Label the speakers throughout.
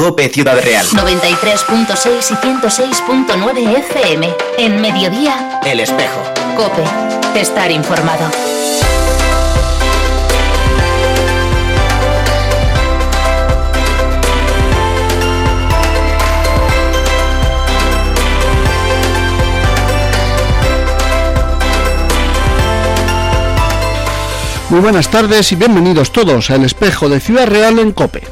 Speaker 1: COPE Ciudad Real.
Speaker 2: 93.6 y 106.9 FM. En mediodía,
Speaker 1: El Espejo.
Speaker 2: COPE. Estar informado.
Speaker 3: Muy buenas tardes y bienvenidos todos a El Espejo de Ciudad Real en COPE.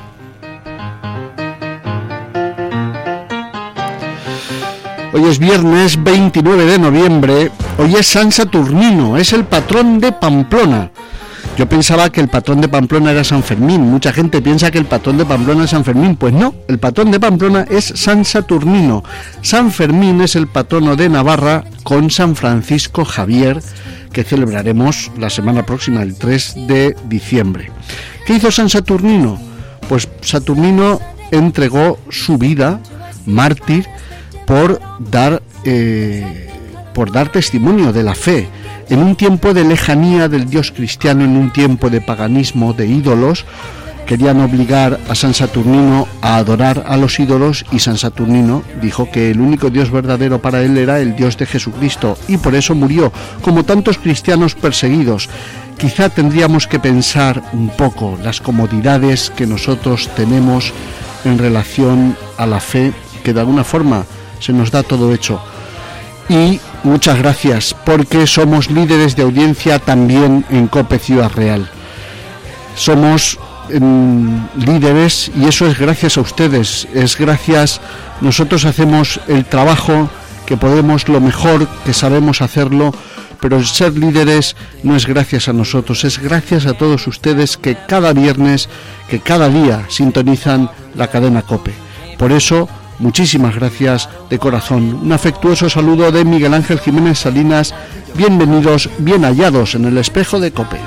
Speaker 3: Hoy es viernes 29 de noviembre, hoy es San Saturnino, es el patrón de Pamplona. Yo pensaba que el patrón de Pamplona era San Fermín, mucha gente piensa que el patrón de Pamplona es San Fermín, pues no, el patrón de Pamplona es San Saturnino. San Fermín es el patrono de Navarra con San Francisco Javier, que celebraremos la semana próxima, el 3 de diciembre. ¿Qué hizo San Saturnino? Pues Saturnino entregó su vida, mártir, por dar testimonio de la fe, en un tiempo de lejanía del Dios cristiano, en un tiempo de paganismo, de ídolos. Querían obligar a San Saturnino a adorar a los ídolos y San Saturnino dijo que el único Dios verdadero para él era el Dios de Jesucristo y por eso murió, como tantos cristianos perseguidos. Quizá tendríamos que pensar un poco las comodidades que nosotros tenemos en relación a la fe, que de alguna forma se nos da todo hecho. Y muchas gracias, porque somos líderes de audiencia también en COPE Ciudad Real. Somos líderes y eso es gracias a ustedes, nosotros hacemos el trabajo que podemos, lo mejor que sabemos hacerlo, pero ser líderes no es gracias a nosotros, es gracias a todos ustedes que cada viernes, que cada día sintonizan la cadena COPE. Por eso, muchísimas gracias de corazón. Un afectuoso saludo de Miguel Ángel Jiménez Salinas. Bienvenidos, bien hallados en el Espejo de COPE.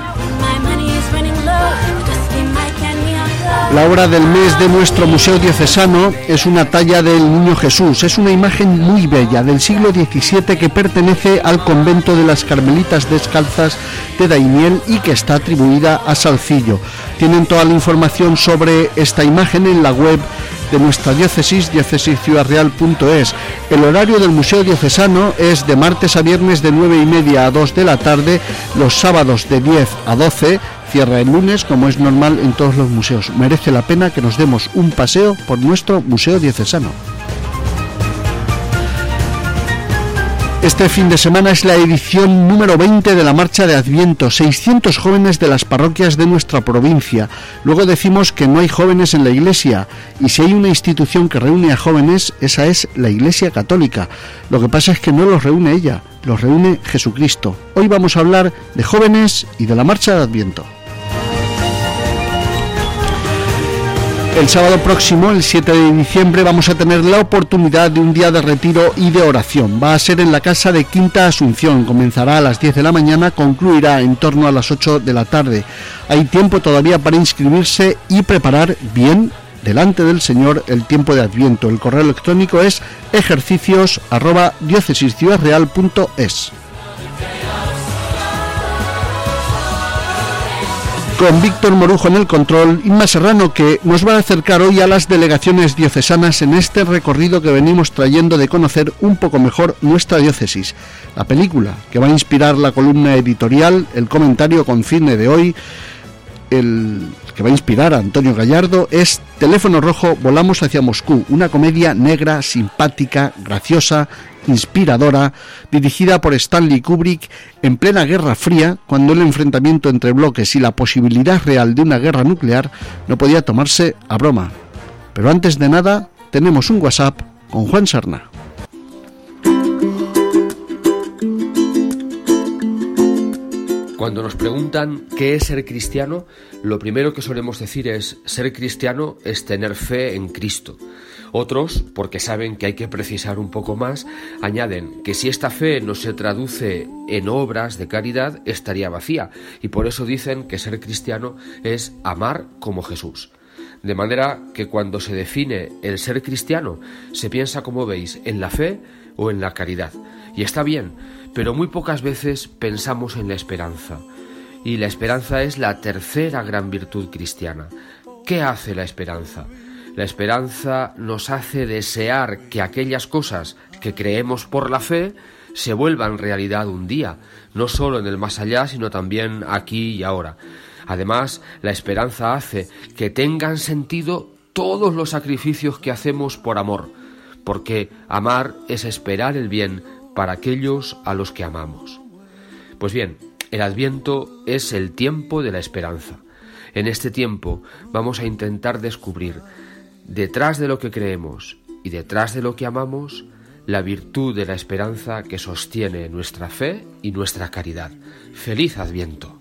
Speaker 3: La obra del mes de nuestro Museo Diocesano es una talla del Niño Jesús. Es una imagen muy bella del siglo XVII que pertenece al convento de las Carmelitas Descalzas de Daimiel y que está atribuida a Salcillo. Tienen toda la información sobre esta imagen en la web de nuestra diócesis, diocesisciudadreal.es. El horario del Museo Diocesano es de martes a viernes de 9:30 a 2 de la tarde, los sábados de 10 a 12, cierra el lunes, como es normal en todos los museos. Merece la pena que nos demos un paseo por nuestro Museo Diocesano. Este fin de semana es la edición número 20 de la Marcha de Adviento, 600 jóvenes de las parroquias de nuestra provincia. Luego decimos que no hay jóvenes en la Iglesia, y si hay una institución que reúne a jóvenes, esa es la Iglesia Católica. Lo que pasa es que no los reúne ella, los reúne Jesucristo. Hoy vamos a hablar de jóvenes y de la Marcha de Adviento. El sábado próximo, el 7 de diciembre, vamos a tener la oportunidad de un día de retiro y de oración. Va a ser en la casa de Quinta Asunción, comenzará a las 10 de la mañana, concluirá en torno a las 8 de la tarde. Hay tiempo todavía para inscribirse y preparar bien, delante del Señor, el tiempo de Adviento. El correo electrónico es ejercicios@diocesisciudadreal.es. Con Víctor Morujo en el control, Inma Serrano, que nos va a acercar hoy a las delegaciones diocesanas en este recorrido que venimos trayendo de conocer un poco mejor nuestra diócesis. La película que va a inspirar la columna editorial, el comentario con cine de hoy, el que va a inspirar a Antonio Gallardo, es Teléfono Rojo, volamos hacia Moscú, una comedia negra, simpática, graciosa, inspiradora, dirigida por Stanley Kubrick en plena Guerra Fría, cuando el enfrentamiento entre bloques y la posibilidad real de una guerra nuclear no podía tomarse a broma. Pero antes de nada, tenemos un WhatsApp con Juan Serna.
Speaker 4: Cuando nos preguntan qué es ser cristiano, lo primero que solemos decir es: ser cristiano es tener fe en Cristo. Otros, porque saben que hay que precisar un poco más, añaden que si esta fe no se traduce en obras de caridad, estaría vacía, y por eso dicen que ser cristiano es amar como Jesús. De manera que cuando se define el ser cristiano, se piensa, como veis, en la fe o en la caridad. Y está bien, pero muy pocas veces pensamos en la esperanza. Y la esperanza es la tercera gran virtud cristiana. ¿Qué hace la esperanza? La esperanza nos hace desear que aquellas cosas que creemos por la fe se vuelvan realidad un día, no solo en el más allá, sino también aquí y ahora. Además, la esperanza hace que tengan sentido todos los sacrificios que hacemos por amor, porque amar es esperar el bien para aquellos a los que amamos. Pues bien, el Adviento es el tiempo de la esperanza. En este tiempo vamos a intentar descubrir, detrás de lo que creemos y detrás de lo que amamos, la virtud de la esperanza que sostiene nuestra fe y nuestra caridad. ¡Feliz Adviento!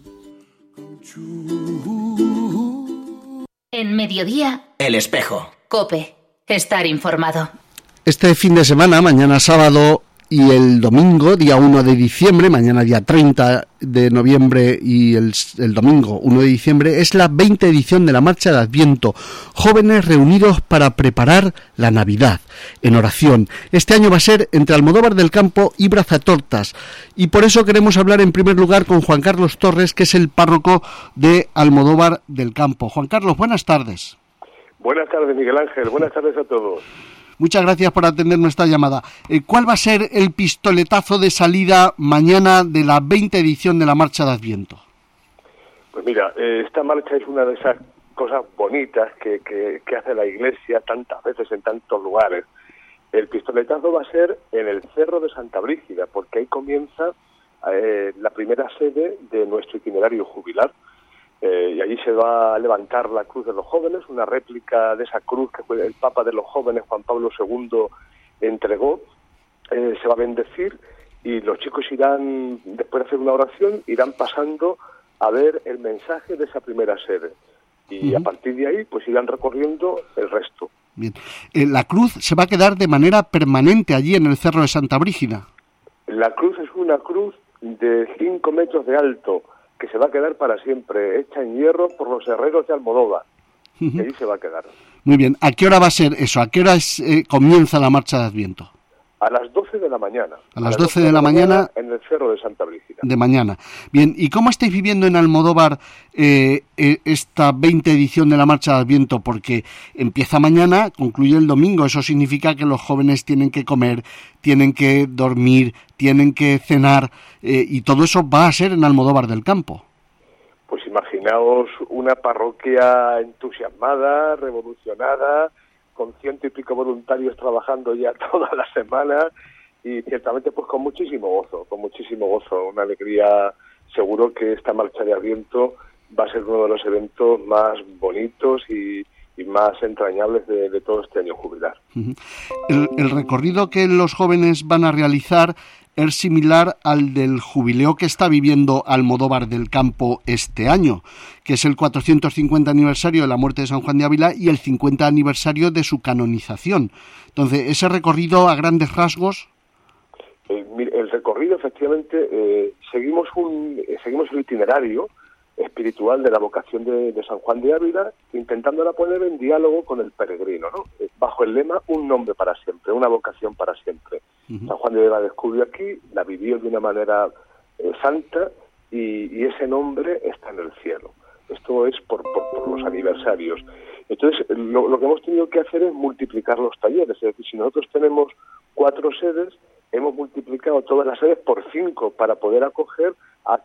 Speaker 2: En Mediodía,
Speaker 1: El Espejo.
Speaker 2: COPE. Estar informado.
Speaker 3: Este fin de semana, mañana sábado y el domingo, día 1 de diciembre, mañana día 30 de noviembre y el domingo 1 de diciembre, es la 20ª edición de la Marcha de Adviento. Jóvenes reunidos para preparar la Navidad, en oración. Este año va a ser entre Almodóvar del Campo y Brazatortas. Y por eso queremos hablar en primer lugar con Juan Carlos Torres, que es el párroco de Almodóvar del Campo. Juan Carlos, buenas tardes.
Speaker 5: Buenas tardes, Miguel Ángel. Buenas tardes a todos.
Speaker 3: Muchas gracias por atender nuestra llamada. ¿Cuál va a ser el pistoletazo de salida mañana de la 20ª edición de la Marcha de Adviento?
Speaker 5: Pues mira, esta marcha es una de esas cosas bonitas que hace la Iglesia tantas veces en tantos lugares. El pistoletazo va a ser en el Cerro de Santa Brígida, porque ahí comienza la primera sede de nuestro itinerario jubilar. Y allí se va a levantar la cruz de los jóvenes, una réplica de esa cruz que el Papa de los jóvenes, Juan Pablo II, entregó. Se va a bendecir y los chicos irán, después de hacer una oración, irán pasando a ver el mensaje de esa primera sede. Y a partir de ahí, pues irán recorriendo el resto.
Speaker 3: Bien. La cruz se va a quedar de manera permanente allí en el Cerro de Santa Brígida.
Speaker 5: La cruz es una cruz de 5 metros de alto, que se va a quedar para siempre, hecha en hierro por los herreros de Almodóvar. Y ahí se va a quedar.
Speaker 3: Muy bien. ¿A qué hora va a ser eso? ¿A qué hora comienza la Marcha de Adviento?
Speaker 5: A las 12 de la mañana.
Speaker 3: A las 12 de la mañana.
Speaker 5: En el Cerro de Santa Brígida.
Speaker 3: De mañana. Bien, ¿y cómo estáis viviendo en Almodóvar esta 20ª edición de la Marcha de Adviento? Porque empieza mañana, concluye el domingo. Eso significa que los jóvenes tienen que comer, tienen que dormir, tienen que cenar, y todo eso va a ser en Almodóvar del Campo.
Speaker 5: Pues imaginaos una parroquia entusiasmada, revolucionada, con 100 y pico voluntarios trabajando ya toda la semana y ciertamente pues con muchísimo gozo, una alegría. Seguro que esta Marcha de Adviento va a ser uno de los eventos más bonitos y más entrañables de todo este año jubilar.
Speaker 3: El recorrido que los jóvenes van a realizar es similar al del jubileo que está viviendo Almodóvar del Campo este año, que es el 450 aniversario de la muerte de San Juan de Ávila y el 50 aniversario de su canonización. Entonces, ese recorrido a grandes rasgos...
Speaker 5: El recorrido, efectivamente, seguimos el itinerario espiritual de la vocación de San Juan de Ávila, intentándola poner en diálogo con el peregrino, ¿no? Bajo el lema un nombre para siempre, una vocación para siempre. San Juan de Ávila la descubrió aquí, la vivió de una manera santa y ese nombre está en el cielo. Esto es por los aniversarios. Entonces, lo que hemos tenido que hacer es multiplicar los talleres. Es decir, si nosotros tenemos 4 sedes, hemos multiplicado todas las sedes por 5 para poder acoger a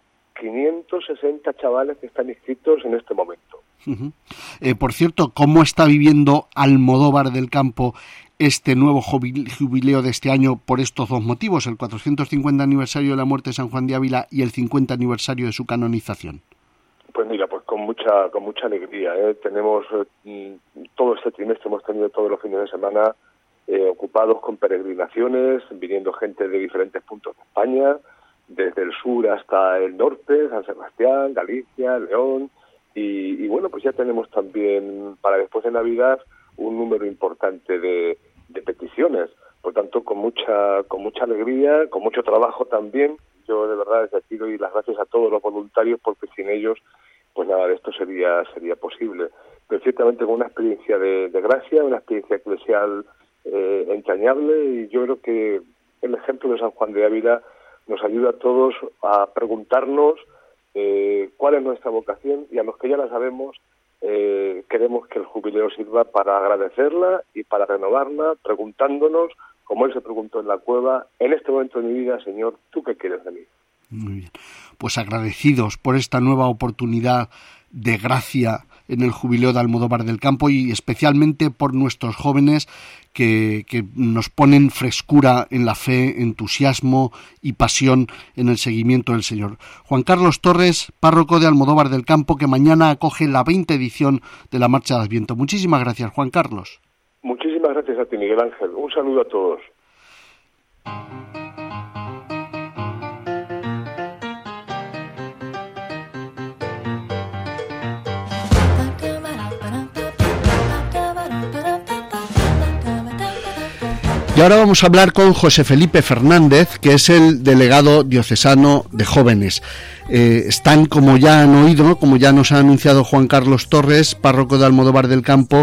Speaker 5: 560 chavales que están inscritos en este momento.
Speaker 3: Por cierto, ¿cómo está viviendo Almodóvar del Campo este nuevo jubileo de este año por estos dos motivos, el 450 aniversario de la muerte de San Juan de Ávila y el 50 aniversario de su canonización?
Speaker 5: Pues mira, pues con mucha alegría, ¿eh? Tenemos todo este trimestre, hemos tenido todos los fines de semana ocupados con peregrinaciones, viniendo gente de diferentes puntos de España, desde el sur hasta el norte, San Sebastián, Galicia, León, y bueno, pues ya tenemos también para después de Navidad un número importante de peticiones. Por tanto, con mucha alegría, con mucho trabajo también. Yo de verdad desde aquí doy las gracias a todos los voluntarios, porque sin ellos pues nada de esto sería posible. Pero ciertamente con una experiencia de gracia, una experiencia eclesial entrañable, y yo creo que el ejemplo de San Juan de Ávila nos ayuda a todos a preguntarnos cuál es nuestra vocación, y a los que ya la sabemos, queremos que el jubileo sirva para agradecerla y para renovarla, preguntándonos, como él se preguntó en la cueva, en este momento de mi vida, Señor, ¿tú qué quieres de mí?
Speaker 3: Muy bien. Pues agradecidos por esta nueva oportunidad de gracia en el jubileo de Almodóvar del Campo y especialmente por nuestros jóvenes que nos ponen frescura en la fe, entusiasmo y pasión en el seguimiento del Señor. Juan Carlos Torres, párroco de Almodóvar del Campo, que mañana acoge la 20ª edición de la Marcha de Adviento. Muchísimas gracias, Juan Carlos.
Speaker 5: Muchísimas gracias a ti, Miguel Ángel. Un saludo a todos.
Speaker 3: Y ahora vamos a hablar con José Felipe Fernández, que es el delegado diocesano de jóvenes. Están, como ya han oído, como ya nos ha anunciado Juan Carlos Torres, párroco de Almodóvar del Campo,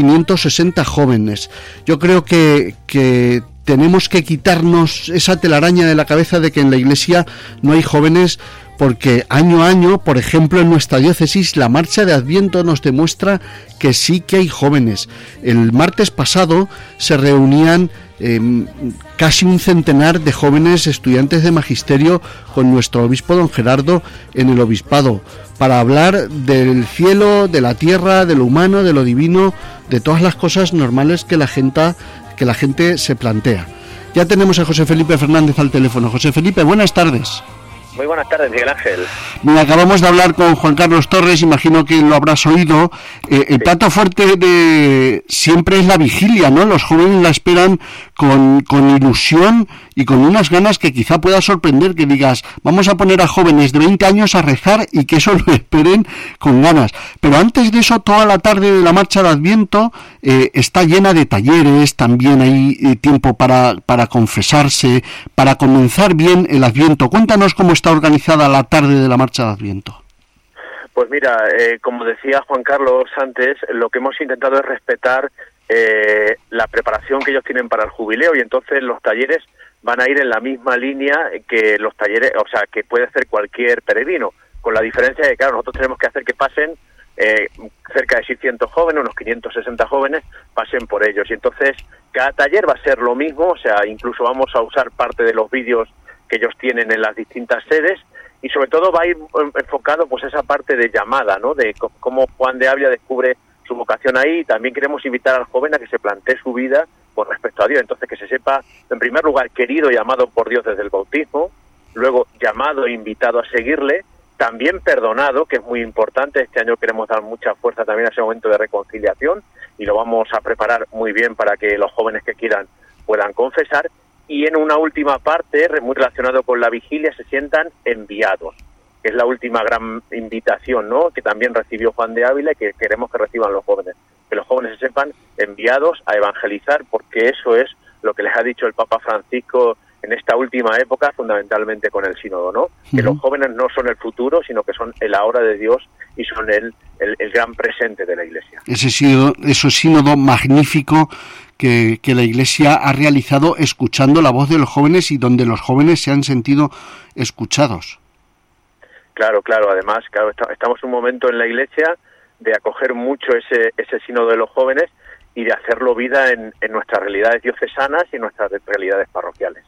Speaker 3: 560 jóvenes. Yo creo que tenemos que quitarnos esa telaraña de la cabeza de que en la Iglesia no hay jóvenes, porque año a año, por ejemplo, en nuestra diócesis, la Marcha de Adviento nos demuestra que sí que hay jóvenes. El martes pasado se reunían casi un centenar de jóvenes estudiantes de magisterio con nuestro obispo don Gerardo en el obispado para hablar del cielo, de la tierra, de lo humano, de lo divino, de todas las cosas normales que la gente se plantea. Ya tenemos a José Felipe Fernández al teléfono. José Felipe, buenas tardes.
Speaker 1: Muy buenas tardes, Miguel Ángel.
Speaker 3: Mira, acabamos de hablar con Juan Carlos Torres, imagino que lo habrás oído. El plato fuerte de siempre es la vigilia, ¿no? Los jóvenes la esperan con ilusión y con unas ganas que quizá pueda sorprender, que digas, vamos a poner a jóvenes de 20 años a rezar y que eso lo esperen con ganas. Pero antes de eso, toda la tarde de la Marcha de Adviento está llena de talleres, también hay tiempo para confesarse, para comenzar bien el Adviento. Cuéntanos cómo está organizada la tarde de la Marcha de Adviento.
Speaker 1: Pues mira, como decía Juan Carlos antes, lo que hemos intentado es respetar la preparación que ellos tienen para el jubileo, y entonces los talleres van a ir en la misma línea que los talleres, o sea, que puede hacer cualquier peregrino, con la diferencia de que, claro, nosotros tenemos que hacer que pasen cerca de 600 jóvenes, unos 560 jóvenes, pasen por ellos, y entonces cada taller va a ser lo mismo, o sea, incluso vamos a usar parte de los vídeos que ellos tienen en las distintas sedes, y sobre todo va a ir enfocado pues esa parte de llamada, ¿no? De cómo Juan de Ávila descubre su vocación ahí. También queremos invitar al joven a que se plantee su vida con respecto a Dios, entonces que se sepa, en primer lugar, querido y amado por Dios desde el bautismo, luego llamado e invitado a seguirle, también perdonado, que es muy importante. Este año queremos dar mucha fuerza también a ese momento de reconciliación, y lo vamos a preparar muy bien para que los jóvenes que quieran puedan confesar. Y en una última parte, muy relacionado con la vigilia, se sientan enviados, que es la última gran invitación, ¿no?, que también recibió Juan de Ávila y que queremos que reciban los jóvenes. Que los jóvenes se sepan enviados a evangelizar, porque eso es lo que les ha dicho el Papa Francisco en esta última época, fundamentalmente con el sínodo, ¿no? Que los jóvenes no son el futuro, sino que son el ahora de Dios y son el gran presente de la Iglesia. Ese
Speaker 3: sínodo magnífico que la Iglesia ha realizado escuchando la voz de los jóvenes y donde los jóvenes se han sentido escuchados.
Speaker 1: Claro, además, estamos en un momento en la Iglesia de acoger mucho ese sínodo de los jóvenes y de hacerlo vida en nuestras realidades diocesanas y en nuestras realidades parroquiales.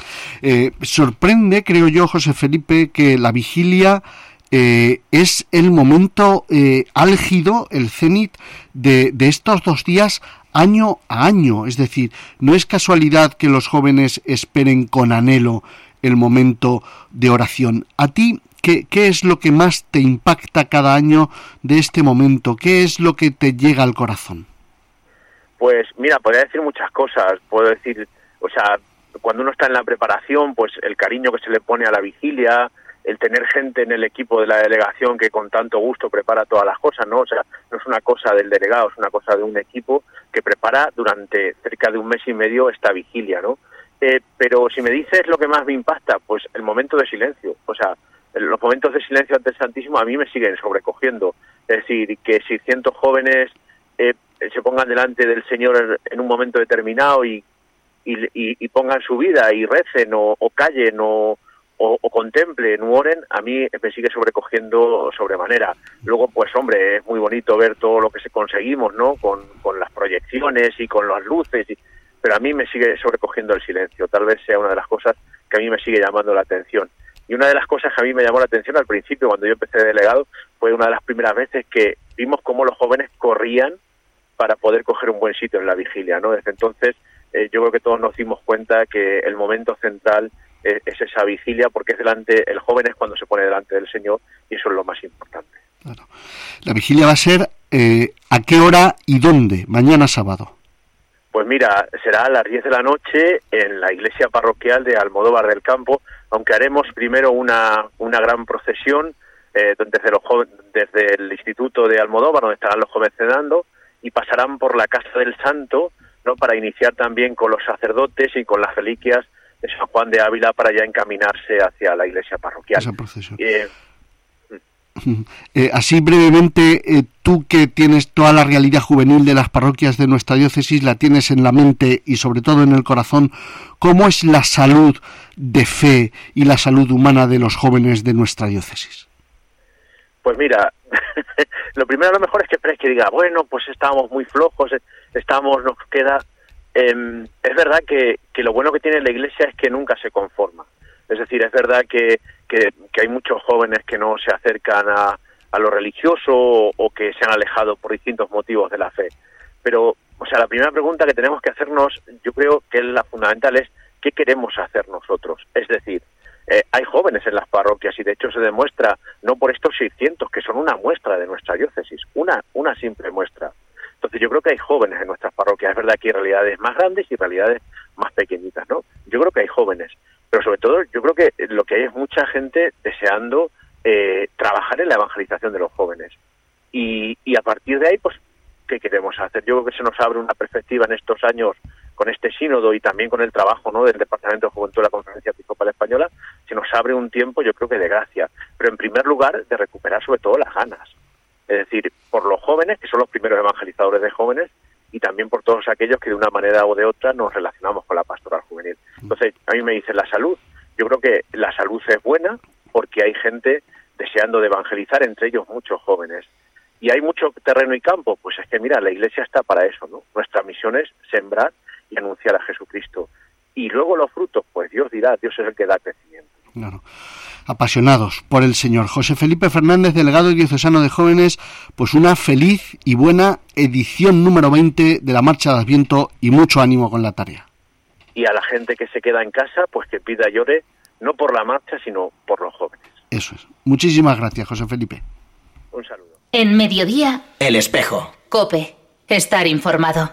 Speaker 3: Sorprende, creo yo, José Felipe, que la vigilia es el momento álgido, el cenit de estos 2 días año a año. Es decir, no es casualidad que los jóvenes esperen con anhelo el momento de oración. ¿A ti qué es lo que más te impacta cada año de este momento? ¿Qué es lo que te llega al corazón?
Speaker 1: Pues mira, podría decir muchas cosas. Puedo decir, o sea, cuando uno está en la preparación, pues el cariño que se le pone a la vigilia, el tener gente en el equipo de la delegación que con tanto gusto prepara todas las cosas, ¿no? O sea, no es una cosa del delegado, es una cosa de un equipo que prepara durante cerca de 1 mes y medio esta vigilia, ¿no? Pero si me dices lo que más me impacta, pues el momento de silencio. O sea, los momentos de silencio ante el Santísimo a mí me siguen sobrecogiendo. Es decir, que 600 jóvenes se pongan delante del Señor en un momento determinado y pongan su vida y recen o callen o o contemple en Warren, a mí me sigue sobrecogiendo sobremanera. Luego, pues hombre, es muy bonito ver todo lo que conseguimos, ¿no? Con las proyecciones y con las luces, pero a mí me sigue sobrecogiendo el silencio. Tal vez sea una de las cosas que a mí me sigue llamando la atención. Y una de las cosas que a mí me llamó la atención al principio, cuando yo empecé de delegado, fue una de las primeras veces que vimos cómo los jóvenes corrían para poder coger un buen sitio en la vigilia, ¿no? Desde entonces, yo creo que todos nos dimos cuenta que el momento central es esa vigilia, porque el joven es cuando se pone delante del Señor, y eso es lo más importante.
Speaker 3: Claro. La vigilia va a ser ¿a qué hora y dónde? Mañana sábado.
Speaker 1: Pues mira, será a las 10 de la noche en la iglesia parroquial de Almodóvar del Campo, aunque haremos primero una gran procesión desde el Instituto de Almodóvar, donde estarán los jóvenes cenando, y pasarán por la Casa del Santo, ¿no? Para iniciar también con los sacerdotes y con las reliquias de San Juan de Ávila, para ya encaminarse hacia la iglesia parroquial.
Speaker 3: Esa procesión. Así brevemente, tú que tienes toda la realidad juvenil de las parroquias de nuestra diócesis, la tienes en la mente y sobre todo en el corazón, ¿cómo es la salud de fe y la salud humana de los jóvenes de nuestra diócesis?
Speaker 1: Pues mira, lo primero a lo mejor es que esperes que diga, bueno, pues estamos muy flojos, nos queda... es verdad que lo bueno que tiene la Iglesia es que nunca se conforma. Es decir, es verdad que hay muchos jóvenes que no se acercan a lo religioso o que se han alejado por distintos motivos de la fe. Pero, o sea, la primera pregunta que tenemos que hacernos, yo creo que la fundamental es, ¿qué queremos hacer nosotros? Es decir, hay jóvenes en las parroquias y de hecho se demuestra, no por estos 600, que son una muestra de nuestra diócesis, una simple muestra. Entonces yo creo que hay jóvenes en nuestras parroquias. Es verdad que hay realidades más grandes y realidades más pequeñitas, ¿no? Yo creo que hay jóvenes, pero sobre todo yo creo que lo que hay es mucha gente deseando trabajar en la evangelización de los jóvenes. Y a partir de ahí, pues, ¿qué queremos hacer? Yo creo que se nos abre una perspectiva en estos años con este sínodo y también con el trabajo, ¿no?, del Departamento de Juventud de la Conferencia Episcopal Española. Se nos abre un tiempo, yo creo que de gracia, pero en primer lugar de recuperar sobre todo las ganas. Es decir, por los jóvenes, que son los primeros evangelizadores de jóvenes, y también por todos aquellos que de una manera o de otra nos relacionamos con la pastoral juvenil. Entonces, a mí me dicen la salud. Yo creo que la salud es buena porque hay gente deseando de evangelizar, entre ellos muchos jóvenes. ¿Y hay mucho terreno y campo? Pues es que, mira, la Iglesia está para eso, ¿no? Nuestra misión es sembrar y anunciar a Jesucristo. Y luego los frutos, pues Dios dirá, Dios es el que da crecimiento.
Speaker 3: Claro. Apasionados por el Señor. José Felipe Fernández, delegado diocesano de jóvenes, pues una feliz y buena edición número 20 de la Marcha de Adviento y mucho ánimo con la tarea.
Speaker 1: Y a la gente que se queda en casa, pues que pida y ore, no por la marcha, sino por los jóvenes.
Speaker 3: Eso es. Muchísimas gracias, José Felipe.
Speaker 1: Un saludo.
Speaker 2: En Mediodía,
Speaker 6: El Espejo.
Speaker 2: COPE. Estar informado.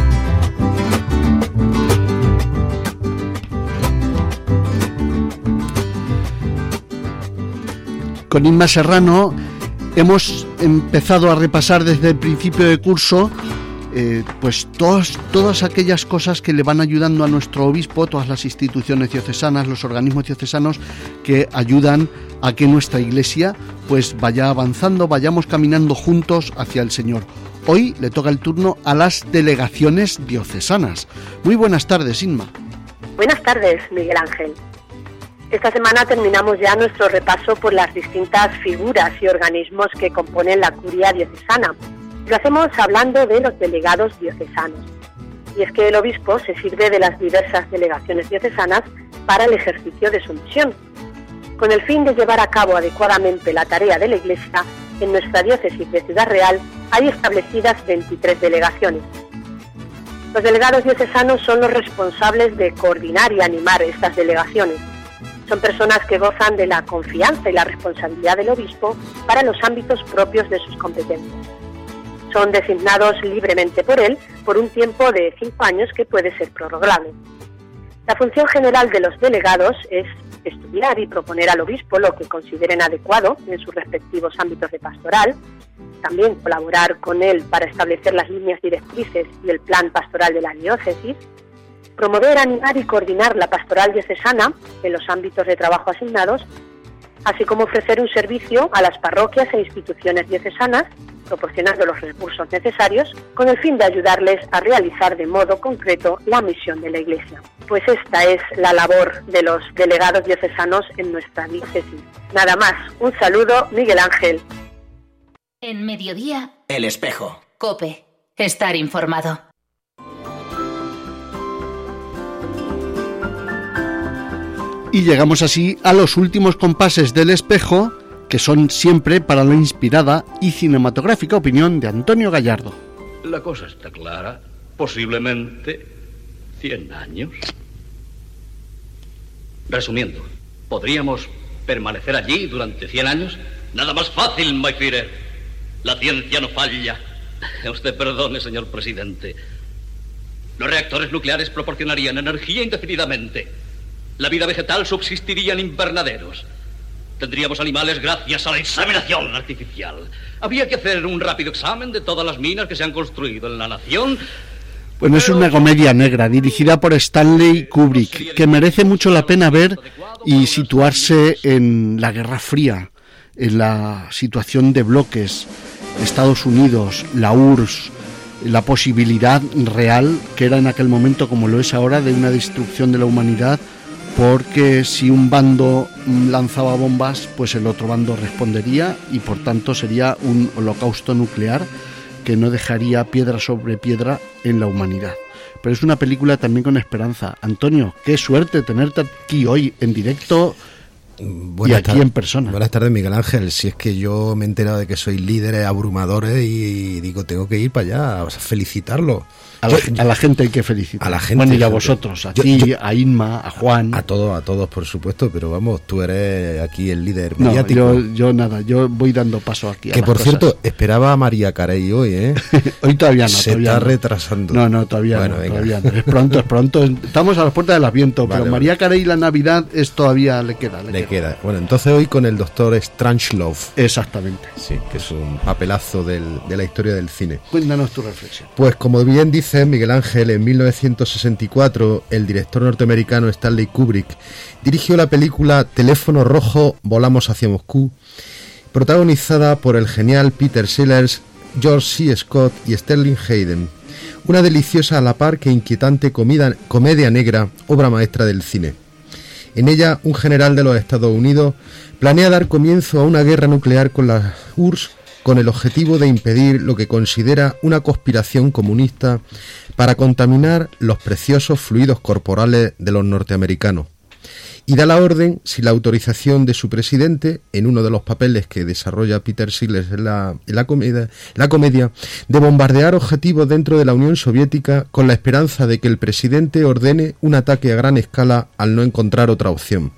Speaker 3: Con Inma Serrano hemos empezado a repasar desde el principio de curso pues todas aquellas cosas que le van ayudando a nuestro obispo, todas las instituciones diocesanas, los organismos diocesanos que ayudan a que nuestra Iglesia pues vaya avanzando, vayamos caminando juntos hacia el Señor. Hoy le toca el turno a las delegaciones diocesanas. Muy buenas tardes, Inma.
Speaker 7: Buenas tardes, Miguel Ángel. Esta semana terminamos ya nuestro repaso por las distintas figuras y organismos que componen la curia diocesana. Lo hacemos hablando de los delegados diocesanos. Y es que el obispo se sirve de las diversas delegaciones diocesanas para el ejercicio de su misión. Con el fin de llevar a cabo adecuadamente la tarea de la Iglesia, en nuestra diócesis de Ciudad Real hay establecidas 23 delegaciones. Los delegados diocesanos son los responsables de coordinar y animar estas delegaciones. Son personas que gozan de la confianza y la responsabilidad del obispo para los ámbitos propios de sus competencias. Son designados libremente por él por un tiempo de 5 años que puede ser prorrogable. La función general de los delegados es estudiar y proponer al obispo lo que consideren adecuado en sus respectivos ámbitos de pastoral, también colaborar con él para establecer las líneas directrices y el plan pastoral de la diócesis, promover, animar y coordinar la pastoral diocesana en los ámbitos de trabajo asignados así como ofrecer un servicio a las parroquias e instituciones diocesanas, proporcionando los recursos necesarios con el fin de ayudarles a realizar de modo concreto la misión de la Iglesia. Pues esta es la labor de los delegados diocesanos en nuestra diócesis. Nada más, un saludo, Miguel Ángel.
Speaker 2: En Mediodía,
Speaker 6: El Espejo.
Speaker 2: COPE. Estar informado.
Speaker 3: Y llegamos así a los últimos compases del Espejo, que son siempre para la inspirada y cinematográfica opinión de Antonio Gallardo.
Speaker 8: La cosa está clara. Posiblemente 100 años. Resumiendo, ¿podríamos permanecer allí durante 100 años? Nada más fácil, my Führer. La ciencia no falla. Usted perdone, señor presidente. Los reactores nucleares proporcionarían energía indefinidamente. La vida vegetal subsistiría en invernaderos. Tendríamos animales gracias a la inseminación artificial. Había que hacer un rápido examen de todas las minas que se han construido en la nación.
Speaker 3: Bueno, es una comedia negra dirigida por Stanley Kubrick, que merece mucho la pena ver y situarse en la Guerra Fría, en la situación de bloques, Estados Unidos, la URSS, la posibilidad real, que era en aquel momento como lo es ahora, de una destrucción de la humanidad, porque si un bando lanzaba bombas, pues el otro bando respondería y por tanto sería un holocausto nuclear que no dejaría piedra sobre piedra en la humanidad. Pero es una película también con esperanza. Antonio, qué suerte tenerte aquí hoy en directo y aquí en persona.
Speaker 9: Buenas tardes, Miguel Ángel. Si es que yo me he enterado de que sois líderes abrumadores y digo, tengo que ir para allá, o sea, felicitarlo.
Speaker 3: A la gente hay que felicitar.
Speaker 9: A la gente.
Speaker 3: Bueno, y a vosotros, a ti, a Inma, a Juan.
Speaker 9: A todos, por supuesto, pero vamos, tú eres aquí el líder mediático.
Speaker 3: No, yo voy dando paso aquí.
Speaker 9: Que por cierto, esperaba a María Carey hoy, ¿eh?
Speaker 3: Hoy todavía no.
Speaker 9: Se está retrasando.
Speaker 3: No, todavía no. Es pronto. Estamos a las puertas del Adviento, pero María Carey la Navidad es todavía le queda.
Speaker 9: Bueno, entonces hoy con el doctor Strangelove.
Speaker 3: Exactamente.
Speaker 9: Sí, que es un papelazo de la historia del cine.
Speaker 3: Cuéntanos tu reflexión.
Speaker 9: Pues como bien dice Miguel Ángel, en 1964 el director norteamericano Stanley Kubrick dirigió la película Teléfono Rojo, Volamos hacia Moscú, protagonizada por el genial Peter Sellers, George C. Scott y Sterling Hayden. Una deliciosa a la par que inquietante comedia negra, obra maestra del cine. En ella, un general de los Estados Unidos planea dar comienzo a una guerra nuclear con la URSS con el objetivo de impedir lo que considera una conspiración comunista para contaminar los preciosos fluidos corporales de los norteamericanos. Y da la orden, sin la autorización de su presidente, en uno de los papeles que desarrolla Peter Sellers en la comedia, de bombardear objetivos dentro de la Unión Soviética con la esperanza de que el presidente ordene un ataque a gran escala al no encontrar otra opción.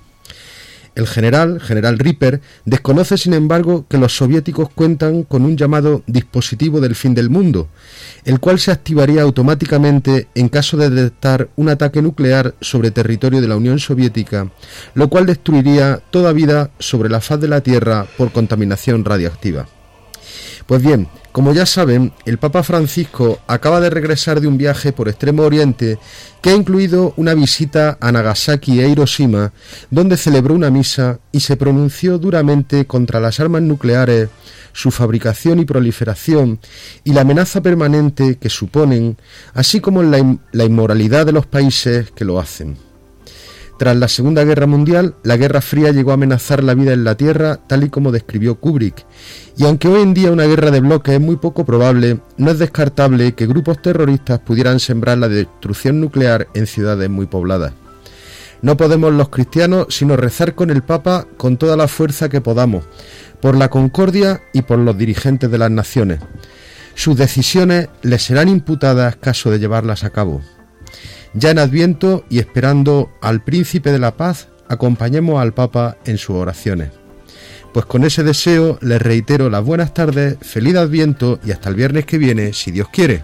Speaker 9: El general Ripper, desconoce sin embargo que los soviéticos cuentan con un llamado dispositivo del fin del mundo, el cual se activaría automáticamente en caso de detectar un ataque nuclear sobre territorio de la Unión Soviética, lo cual destruiría toda vida sobre la faz de la Tierra por contaminación radiactiva. Pues bien, como ya saben, el Papa Francisco acaba de regresar de un viaje por Extremo Oriente que ha incluido una visita a Nagasaki e Hiroshima, donde celebró una misa y se pronunció duramente contra las armas nucleares, su fabricación y proliferación y la amenaza permanente que suponen, así como la inmoralidad de los países que lo hacen. Tras la Segunda Guerra Mundial, la Guerra Fría llegó a amenazar la vida en la Tierra, tal y como describió Kubrick. Y aunque hoy en día una guerra de bloques es muy poco probable, no es descartable que grupos terroristas pudieran sembrar la destrucción nuclear en ciudades muy pobladas. No podemos los cristianos sino rezar con el Papa con toda la fuerza que podamos, por la concordia y por los dirigentes de las naciones. Sus decisiones les serán imputadas caso de llevarlas a cabo. Ya en Adviento y esperando al Príncipe de la Paz, acompañemos al Papa en sus oraciones. Pues con ese deseo les reitero las buenas tardes, feliz Adviento y hasta el viernes que viene, si Dios quiere.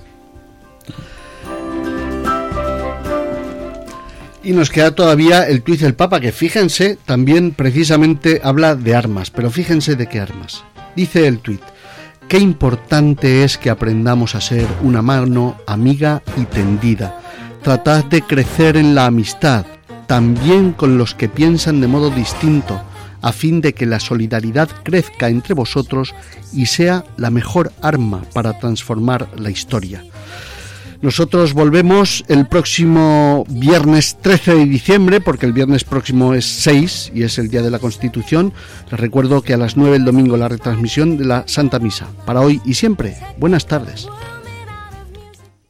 Speaker 3: Y nos queda todavía el tuit del Papa, que fíjense, también precisamente habla de armas, pero fíjense de qué armas. Dice el tuit: qué importante es que aprendamos a ser una mano amiga y tendida. Tratad de crecer en la amistad, también con los que piensan de modo distinto, a fin de que la solidaridad crezca entre vosotros y sea la mejor arma para transformar la historia. Nosotros volvemos el próximo viernes 13 de diciembre, porque el viernes próximo es 6 y es el Día de la Constitución. Les recuerdo que a las 9 el domingo la retransmisión de la Santa Misa. Para hoy y siempre, buenas tardes.